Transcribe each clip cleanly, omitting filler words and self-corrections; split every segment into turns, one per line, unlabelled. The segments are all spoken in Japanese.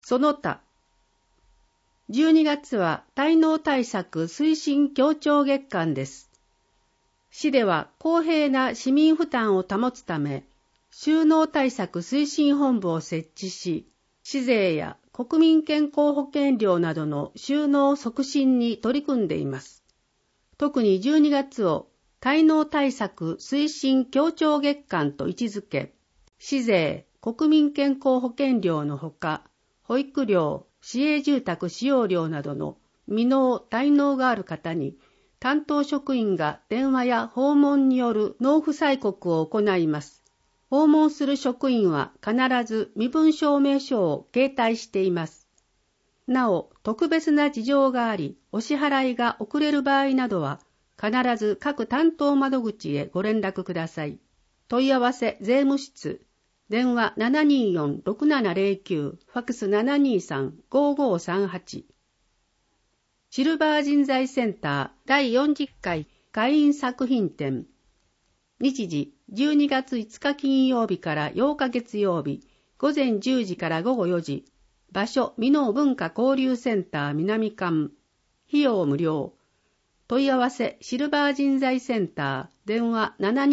その他、12月は滞納対策推進協調月間です。市では公平な市民負担を保つため、収納対策推進本部を設置し、市税や国民健康保険料などの収納促進に取り組んでいます。特に12月を滞納対策推進協調月間と位置づけ、市税、国民健康保険料のほか、保育料、市営住宅使用料などの未納・滞納がある方に、担当職員が電話や訪問による納付催告を行います。訪問する職員は必ず身分証明書を携帯しています。なお、特別な事情があり、お支払いが遅れる場合などは、必ず各担当窓口へご連絡ください。問い合わせ税務室、電話 724-6709、ファックス 723-5538。シルバー人材センター第40回会員作品展。日時12月5日金曜日から8日月曜日、午前10時から午後4時。場所、箕面文化交流センター南館。費用無料。問い合わせ、シルバー人材センター、電話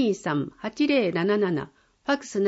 723-8077、ファックス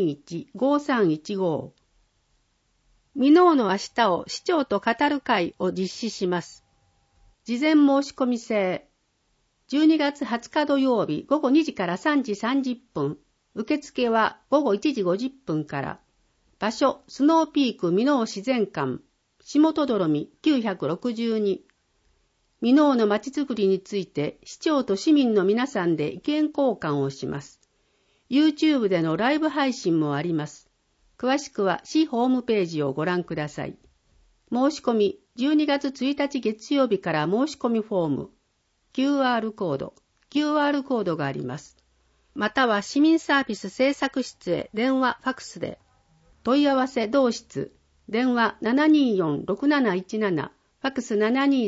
721-5315。箕面の明日を市長と語る会を実施します。事前申し込み制。12月20日土曜日午後2時から3時30分。受付は午後1時50分から。場所、スノーピーク箕面自然館。下戸泥見962。箕面のまちづくりについて市長と市民の皆さんで意見交換をします。YouTube でのライブ配信もあります。詳しくは市ホームページをご覧ください。申し込み、12月1日月曜日から申し込みフォーム、QR コードがあります。または市民サービス制作室へ電話、ファクスで、問い合わせ同室、電話 724-6717、ファクス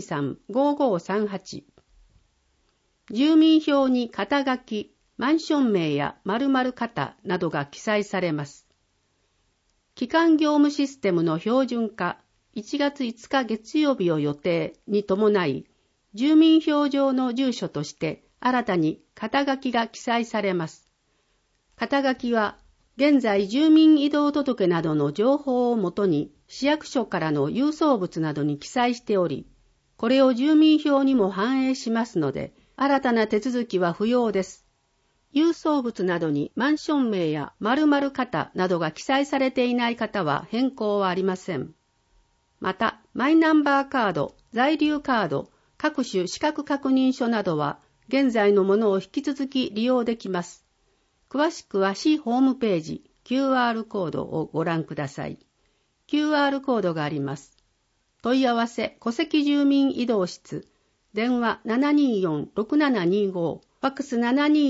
723-5538。住民票に肩書き、マンション名や〇〇型などが記載されます。基幹業務システムの標準化、1月5日月曜日を予定に伴い、住民票上の住所として新たに肩書きが記載されます。肩書きは、現在住民移動届などの情報をもとに市役所からの郵送物などに記載しており、これを住民票にも反映しますので、新たな手続きは不要です。郵送物などにマンション名や〇〇型などが記載されていない方は変更はありません。また、マイナンバーカード、在留カード、各種資格確認書などは、現在のものを引き続き利用できます。詳しくは市ホームページ、QR コードをご覧ください。QR コードがあります。問い合わせ、戸籍住民移動室、電話 724-6725、ファックス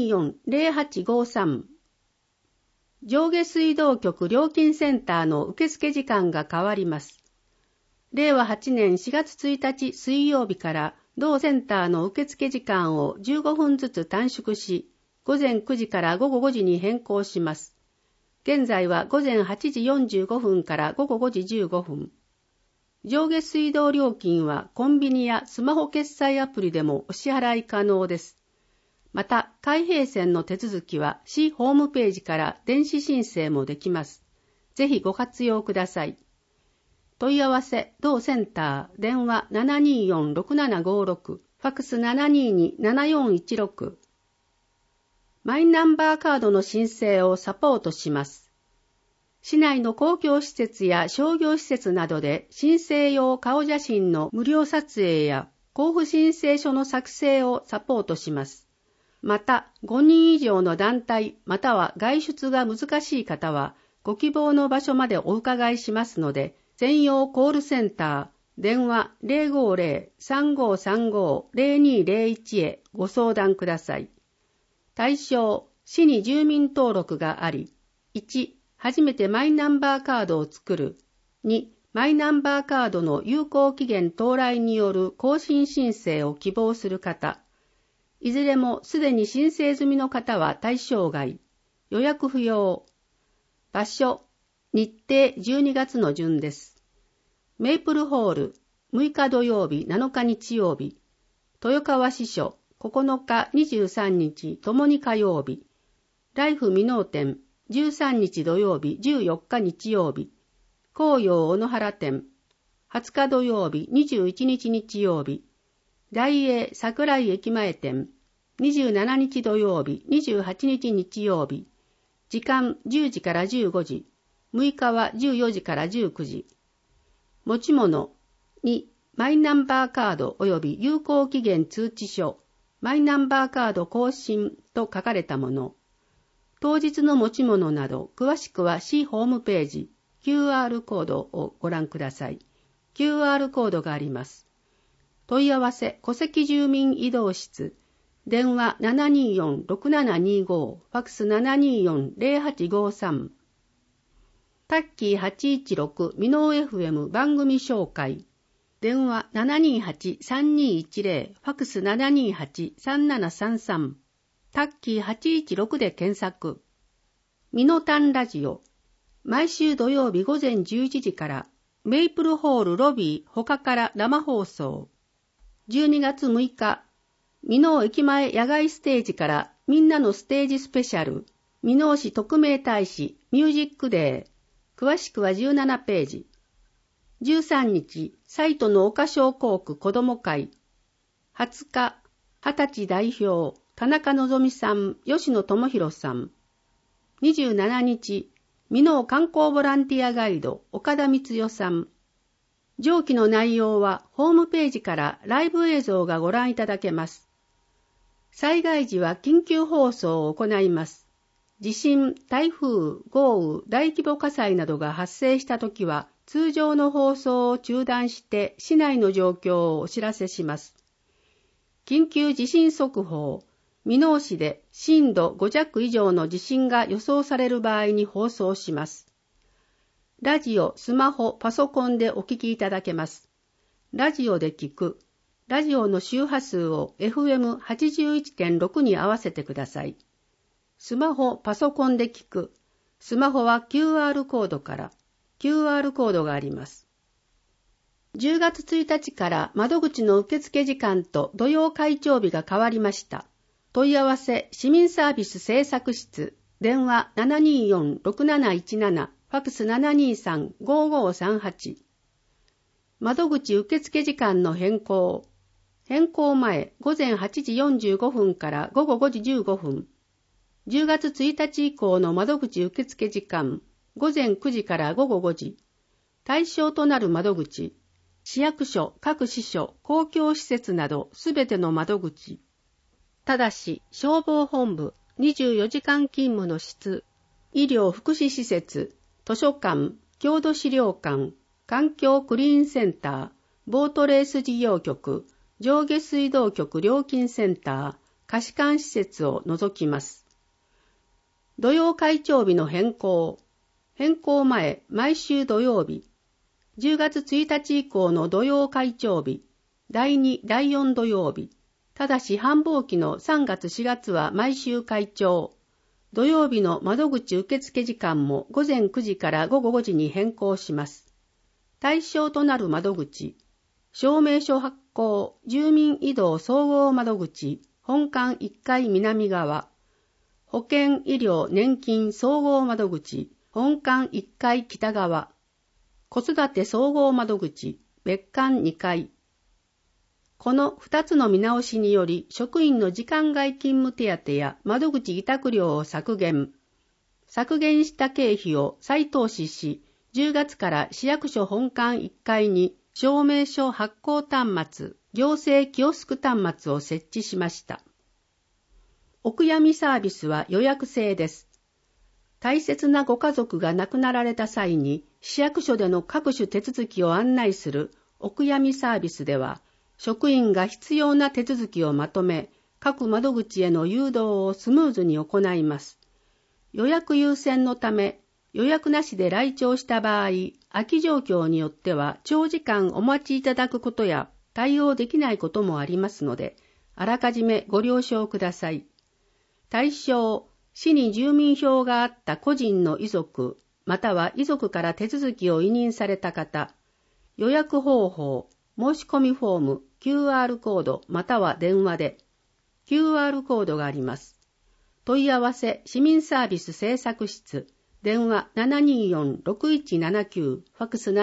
724-0853。上下水道局料金センターの受付時間が変わります。令和8年4月1日水曜日から同センターの受付時間を15分ずつ短縮し、午前9時から午後5時に変更します。現在は午前8時45分から午後5時15分。上下水道料金はコンビニやスマホ決済アプリでもお支払い可能です。また、開閉線の手続きは市ホームページから電子申請もできます。ぜひご活用ください。問い合わせ、同センター、電話 724-6756、ファックス 722-7416。マイナンバーカードの申請をサポートします。市内の公共施設や商業施設などで申請用顔写真の無料撮影や交付申請書の作成をサポートします。また、5人以上の団体または外出が難しい方は、ご希望の場所までお伺いしますので、専用コールセンター、電話 050-3535-0201 へご相談ください。対象、市に住民登録があり、1、初めてマイナンバーカードを作る。2、マイナンバーカードの有効期限到来による更新申請を希望する方。いずれもすでに申請済みの方は対象外。予約不要。場所、日程12月の順です。 メイプルホール、6日土曜日、7日日曜日。豊川支所、9日、23日、ともに火曜日。ライフ箕面店、13日土曜日、14日日曜日。紅葉小野原店、20日土曜日、21日日曜日。大英桜井駅前店、27日土曜日、28日日曜日。時間10時から15時。6日は14時から19時。持ち物2、マイナンバーカード及び有効期限通知書、マイナンバーカード更新と書かれたもの。当日の持ち物など、詳しくは市ホームページ、QR コードをご覧ください。QR コードがあります。問い合わせ、戸籍住民移動室、電話 724-6725、ファックス 724-0853。タッキー816ミノー FM 番組紹介。電話 728-3210、ファックス 728-3733。タッキー816で検索。ミノタンラジオ。毎週土曜日午前11時から、メイプルホールロビー他から生放送。12月6日、箕面駅前野外ステージからみんなのステージスペシャル、箕面市特命大使ミュージックデー。詳しくは17ページ。13日、サイトの岡商工区子ども会。20日、20歳代表、田中希さん、吉野智博さん。27日、箕面観光ボランティアガイド、岡田光代さん。上記の内容はホームページからライブ映像がご覧いただけます。災害時は緊急放送を行います。地震、台風、豪雨、大規模火災などが発生したときは、通常の放送を中断して市内の状況をお知らせします。緊急地震速報、箕面市で震度5弱以上の地震が予想される場合に放送します。ラジオ、スマホ、パソコンでお聞きいただけます。ラジオで聞く。ラジオの周波数を FM81.6 に合わせてください。スマホ、パソコンで聞く。スマホは QR コードから。QR コードがあります。10月1日から窓口の受付時間と土曜開帳日が変わりました。問い合わせ、市民サービス政策室、電話 724-6717、ファックス 723-5538。窓口受付時間の変更。変更前、午前8時45分から午後5時15分。10月1日以降の窓口受付時間、午前9時から午後5時。対象となる窓口、市役所、各支所、公共施設などすべての窓口。ただし、消防本部、24時間勤務の室、医療福祉施設、図書館、郷土資料館、環境クリーンセンター、ボートレース事業局、上下水道局料金センター、貸し管施設を除きます。土曜開帳日の変更。変更前、毎週土曜日。10月1日以降の土曜開帳日。第2、第4土曜日。ただし繁忙期の3月4月は毎週開帳。土曜日の窓口受付時間も午前9時から午後5時に変更します。対象となる窓口、証明書発行、住民移動総合窓口、本館1階南側、保険医療年金総合窓口、本館1階北側、子育て総合窓口、別館2階。この2つの見直しにより、職員の時間外勤務手当や窓口委託料を削減。削減した経費を再投資し、10月から市役所本館1階に証明書発行端末、行政キオスク端末を設置しました。お悔やみサービスは予約制です。大切なご家族が亡くなられた際に、市役所での各種手続きを案内するお悔やみサービスでは、職員が必要な手続きをまとめ、各窓口への誘導をスムーズに行います。予約優先のため、予約なしで来庁した場合、空き状況によっては長時間お待ちいただくことや対応できないこともありますので、あらかじめご了承ください。対象、市に住民票があった個人の遺族、または遺族から手続きを委任された方、 予約方法、申し込みフォーム、QR コードまたは電話で QR コードがあります。問い合わせ市民サービス政策室、電話 724-6179、ファックス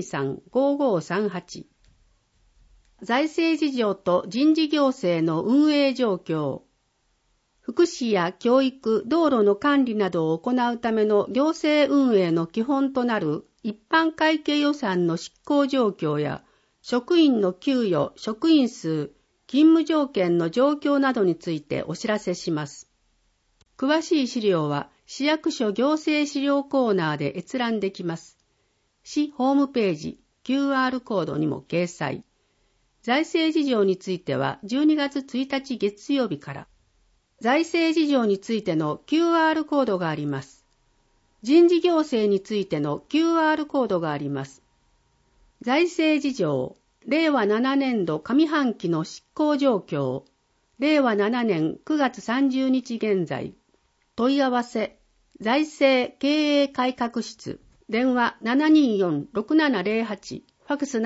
723-5538。財政事情と人事行政の運営状況。福祉や教育、道路の管理などを行うための行政運営の基本となる一般会計予算の執行状況や、職員の給与、職員数、勤務条件の状況などについてお知らせします。詳しい資料は市役所行政資料コーナーで閲覧できます。市ホームページ、QR コードにも掲載。財政事情については12月1日月曜日から、財政事情についての QR コードがあります。人事行政についての QR コードがあります。財政事情、令和7年度上半期の執行状況、令和7年9月30日現在、問い合わせ、財政経営改革室、電話 724-6708、ファックス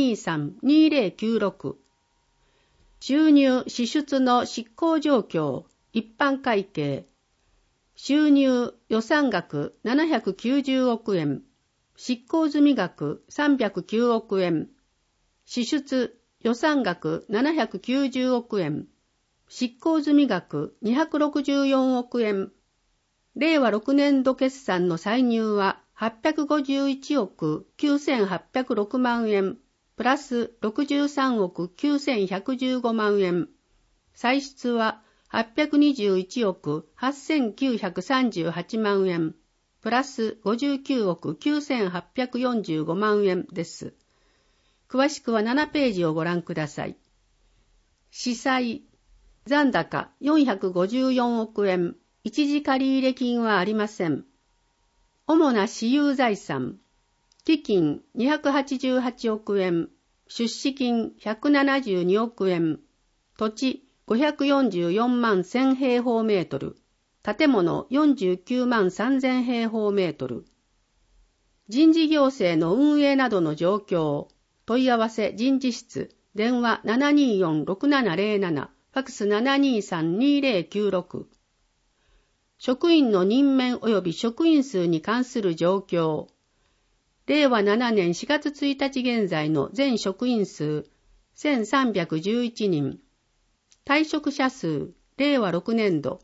723-2096。収入支出の執行状況、一般会計。収入予算額790億円。執行済み額309億円。支出予算額790億円。執行済み額264億円。令和6年度決算の歳入は851億9806万円。プラス63億9115万円。歳出は821億8938万円。プラス59億9845万円です。詳しくは7ページをご覧ください。司債、残高454億円。一時借入金はありません。主な私有財産。基金288億円、出資金172億円、土地544万1000平方メートル、建物49万3000平方メートル。人事行政の運営などの状況、問い合わせ人事室、電話 724-6707、ファックス 723-2096。職員の任免及び職員数に関する状況。令和7年4月1日現在の全職員数1311人。退職者数、令和6年度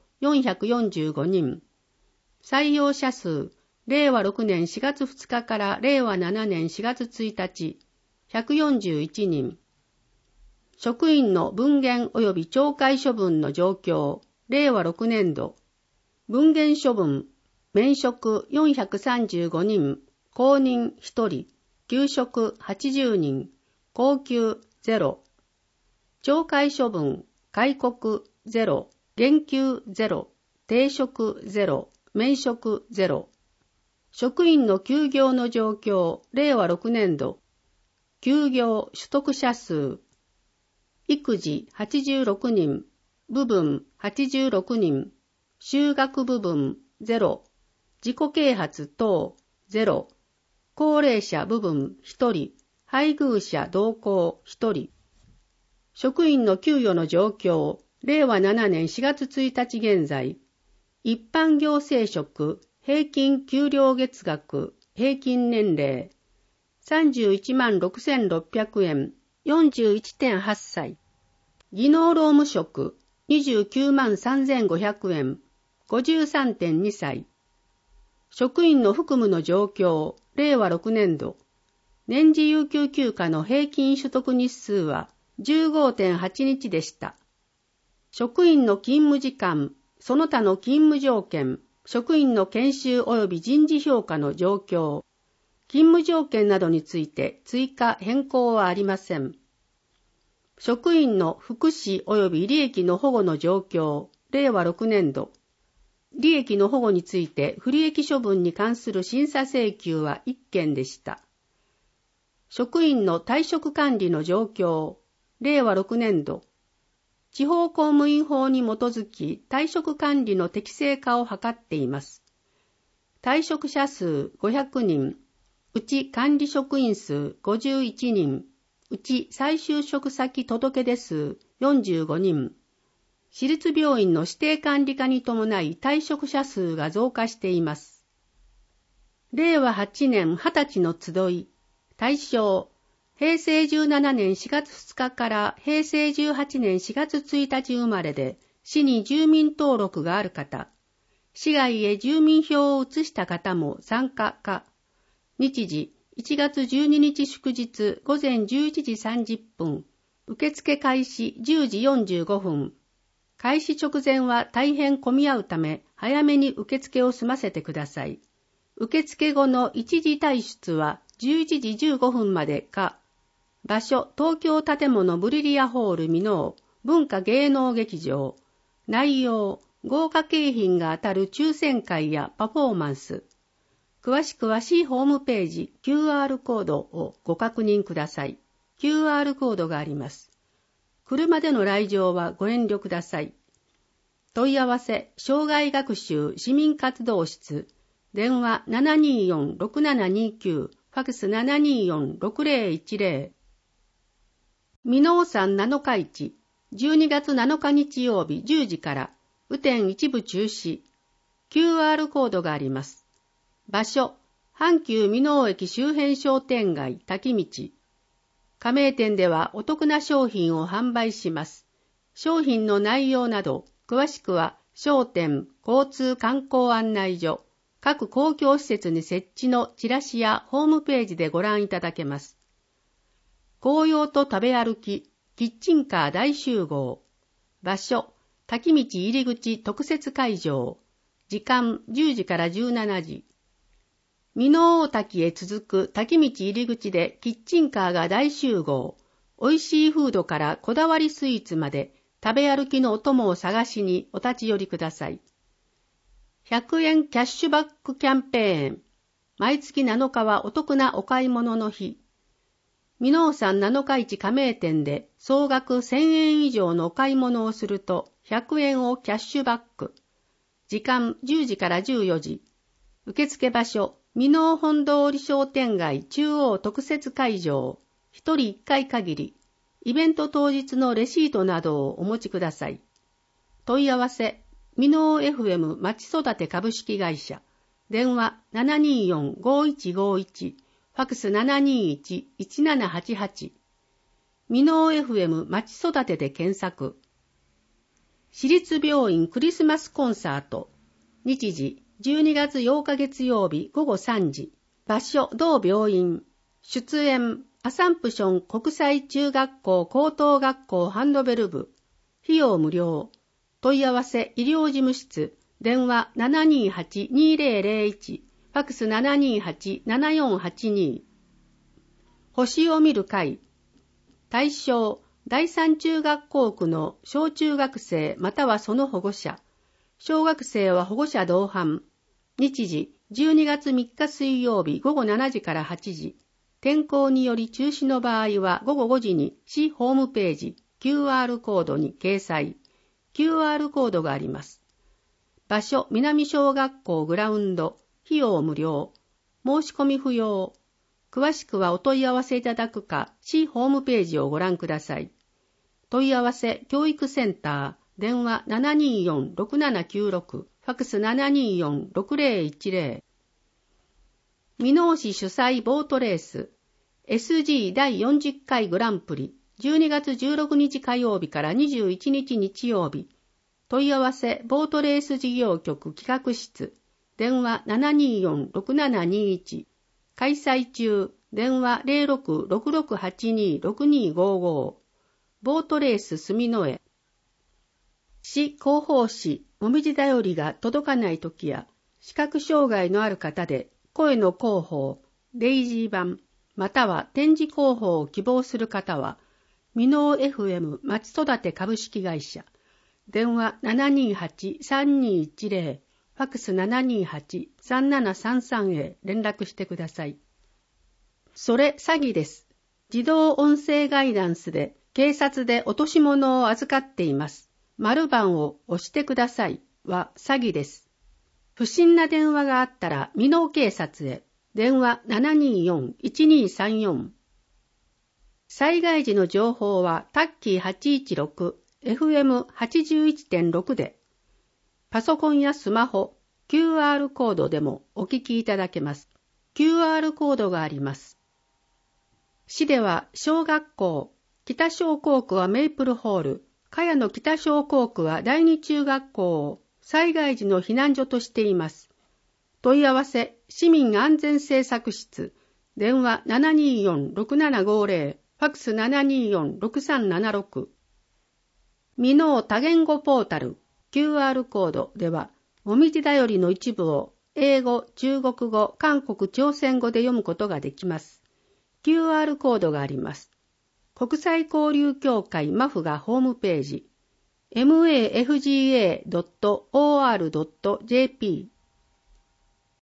445人。採用者数、令和6年4月2日から令和7年4月1日、141人。職員の分減及び懲戒処分の状況、令和6年度。分減処分、免職435人。公認1人、休職80人、高給0、懲戒処分、戒告0、減給0、停職0、免職0。職員の休業の状況、令和6年度。休業取得者数。育児86人、部分86人、就学部分0、自己啓発等0、高齢者部分1人、配偶者同行1人。職員の給与の状況、令和7年4月1日現在、一般行政職、平均給料月額、平均年齢、31万6600円、41.8 歳。技能労務職、29万3500円、53.2 歳。職員の服務の状況、令和6年度。年次有給休暇の平均取得日数は 15.8 日でした。職員の勤務時間、その他の勤務条件、職員の研修及び人事評価の状況、勤務条件などについて追加変更はありません。職員の福祉及び利益の保護の状況、令和6年度。利益の保護について不利益処分に関する審査請求は1件でした。職員の退職管理の状況、令和6年度。地方公務員法に基づき退職管理の適正化を図っています。退職者数500人、 うち管理職員数51人、うち再就職先届出数45人、私立病院の指定管理化に伴い退職者数が増加しています。令和8年20歳の集い、対象、平成17年4月2日から平成18年4月1日生まれで、市に住民登録がある方、市外へ住民票を移した方も参加か、日時1月12日祝日午前11時30分、受付開始10時45分。開始直前は大変混み合うため、早めに受付を済ませてください。受付後の一時退出は11時15分までか、場所東京建物ブリリアホール箕面文化芸能劇場、内容豪華景品が当たる抽選会やパフォーマンス。詳しくは市ホームページ QR コードをご確認ください。QR コードがあります。車での来場はご遠慮ください。問い合わせ、障害学習市民活動室、電話 724-6729、ファクス 724-6010。箕面山7日市、12月7日日曜日10時から、雨天一部中止。QR コードがあります。場所、阪急箕面駅周辺商店街滝道。加盟店ではお得な商品を販売します。商品の内容など、詳しくは商店、交通観光案内所、各公共施設に設置のチラシやホームページでご覧いただけます。紅葉と食べ歩き、キッチンカー大集合。場所、滝道入り口特設会場。時間10時から17時。箕面大滝へ続く滝道入り口でキッチンカーが大集合。美味しいフードからこだわりスイーツまで食べ歩きのお供を探しにお立ち寄りください。100円キャッシュバックキャンペーン。毎月7日はお得なお買い物の日。箕面山7日市加盟店で総額1000円以上のお買い物をすると100円をキャッシュバック。時間10時から14時。受付場所、箕面本通り商店街中央特設会場。1人1回限り。イベント当日のレシートなどをお持ちください。問い合わせ、箕面 FM 町育て株式会社。電話 724-5151。ファクス 721-1788。箕面 FM 町育てで検索。市立病院クリスマスコンサート。日時、12月8日月曜日午後3時。場所、同病院。出演、アサンプション国際中学校高等学校ハンドベル部。費用無料。問い合わせ、医療事務室。電話 728-2001。ファクス 728-7482。星を見る会。対象、第三中学校区の小中学生またはその保護者。小学生は保護者同伴。日時、12月3日水曜日午後7時から8時。天候により中止の場合は午後5時に市ホームページ QR コードに掲載。QR コードがあります。場所、南小学校グラウンド。費用無料。申し込み不要。詳しくはお問い合わせいただくか、市ホームページをご覧ください。問い合わせ、教育センター、電話 724-6796、ファクス 724-6010。箕面市主催ボートレース、SG 第40回グランプリ、12月16日火曜日から21日日曜日。問い合わせ、ボートレース事業局企画室、電話 724-6721。開催中、電話 06-6682-6255。ボートレース住之江。市広報誌、もみじだよりが届かないときや、視覚障害のある方で、声の広報、デイジー版、または展示広報を希望する方は、箕面 FM まち育て株式会社、電話 728-3210、ファクス 728-3733 へ連絡してください。それ詐欺です。自動音声ガイダンスで警察で落とし物を預かっています。丸番を押してくださいは詐欺です。不審な電話があったら箕面警察へ。 電話 724-1234。災害時の情報はタッキー816、FM81.6 で、パソコンやスマホ、QR コードでもお聞きいただけます。QR コードがあります。市では小学校、北小校区はメイプルホール、茅野北小校区は第二中学校を災害時の避難所としています。問い合わせ、市民安全政策室、電話 724-6750、ファックス 724-6376。箕面多言語ポータル、QR コードでは、もみじだよりの一部を英語、中国語、韓国、朝鮮語で読むことができます。QR コードがあります。国際交流協会マフがホームページ、mafga.or.jp